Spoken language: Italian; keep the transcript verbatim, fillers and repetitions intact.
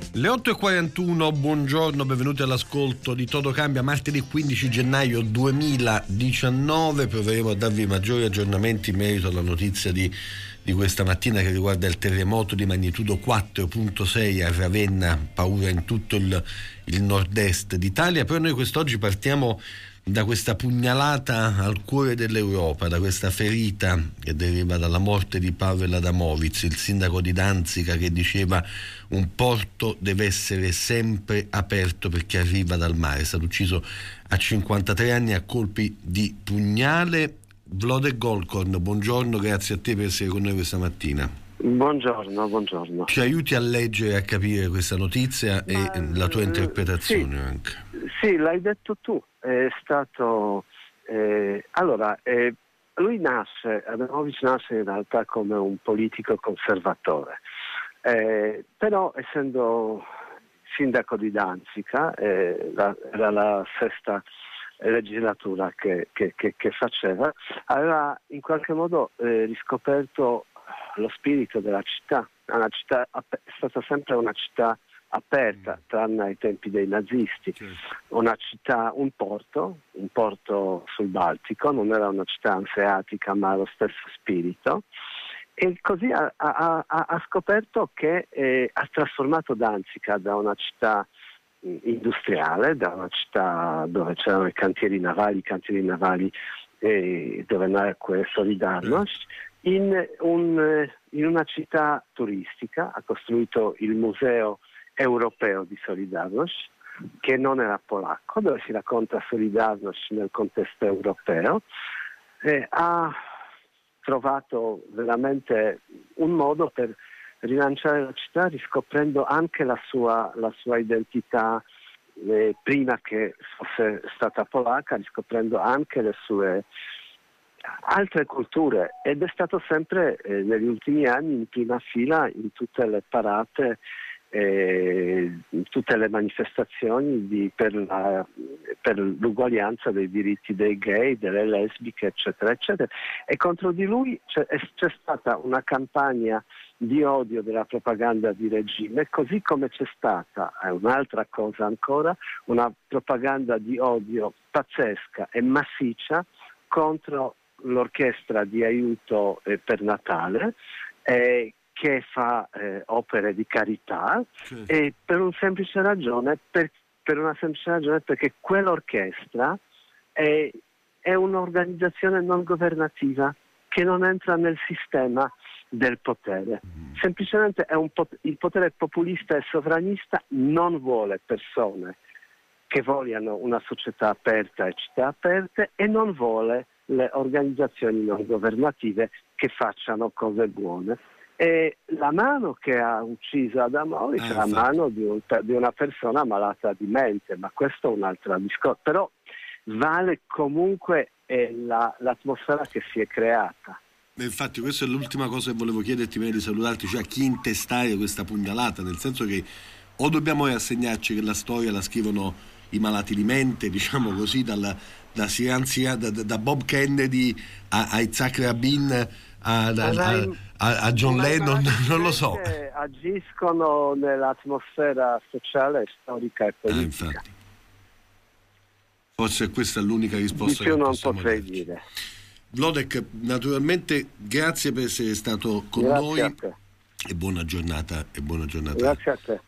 Le otto e quarantuno, buongiorno, benvenuti all'ascolto di Todo Cambia, martedì quindici gennaio duemiladiciannove. Proveremo a darvi maggiori aggiornamenti in merito alla notizia di, di questa mattina che riguarda il terremoto di magnitudo quattro virgola sei a Ravenna, paura in tutto il, il nord-est d'Italia. Però noi quest'oggi partiamo da questa pugnalata al cuore dell'Europa, da questa ferita che deriva dalla morte di Paweł Adamowicz, il sindaco di Danzica, che diceva: un porto deve essere sempre aperto per chi arriva dal mare. È stato ucciso a cinquantatré anni a colpi di pugnale. Włodek Golkorn, buongiorno, grazie a te per essere con noi questa mattina. Buongiorno, buongiorno. Ci aiuti a leggere e a capire questa notizia e Ma, la tua interpretazione sì, anche. Sì, l'hai detto tu, è stato... Eh, allora, eh, lui nasce, Adamowicz nasce in realtà come un politico conservatore, eh, però essendo sindaco di Danzica, eh, la, era la sesta legislatura che, che, che, che faceva, aveva in qualche modo eh, riscoperto lo spirito della città. Una città è stata sempre una città aperta, tranne ai tempi dei nazisti, una città, un porto, un porto sul Baltico, non era una città anseatica ma lo stesso spirito, e così ha, ha, ha scoperto che eh, ha trasformato Danzica da una città industriale, da una città dove c'erano i cantieri navali, i cantieri navali eh, dove nacque Solidarność, in, un, in una città turistica. Ha costruito il museo europeo di Solidarność, che non era polacco, dove si racconta Solidarność nel contesto europeo. Eh, ha trovato veramente un modo per rilanciare la città, riscoprendo anche la sua, la sua identità eh, prima che fosse stata polacca, riscoprendo anche le sue altre culture, ed è stato sempre eh, negli ultimi anni in prima fila in tutte le parate, eh, in tutte le manifestazioni di, per, la, per l'uguaglianza dei diritti dei gay, delle lesbiche, eccetera, eccetera. E contro di lui c'è, c'è stata una campagna di odio della propaganda di regime, così come c'è stata, è un'altra cosa ancora, una propaganda di odio pazzesca e massiccia contro l'orchestra di aiuto eh, per Natale, eh, che fa eh, opere di carità, sì. E per un semplice ragione, per, per una semplice ragione perché quell'orchestra è, è un'organizzazione non governativa che non entra nel sistema del potere. Mm. Semplicemente è un pot- il potere populista e sovranista non vuole persone che vogliano una società aperta e città aperte, e non vuole le organizzazioni non governative che facciano cose buone. E la mano che ha ucciso Adamowicz è la mano di, un, di una persona malata di mente, ma questo è un altro discorso. Però vale comunque eh, la, l'atmosfera che si è creata. Infatti questa è l'ultima cosa che volevo chiederti prima di salutarti, cioè a chi intestare questa pugnalata, nel senso che o dobbiamo rassegnarci che la storia la scrivono i malati di mente, diciamo così, dalla, da, da, da Bob Kennedy a, a Itzhak Rabin a, a, a, a John Lennon, non lo so. Agiscono nell'atmosfera sociale, storica e politica. Ah, infatti. Forse questa è l'unica risposta di più che non possiamo potrei darci. dire. Włodek, naturalmente grazie per essere stato con grazie noi a te. e buona giornata e buona giornata grazie a te.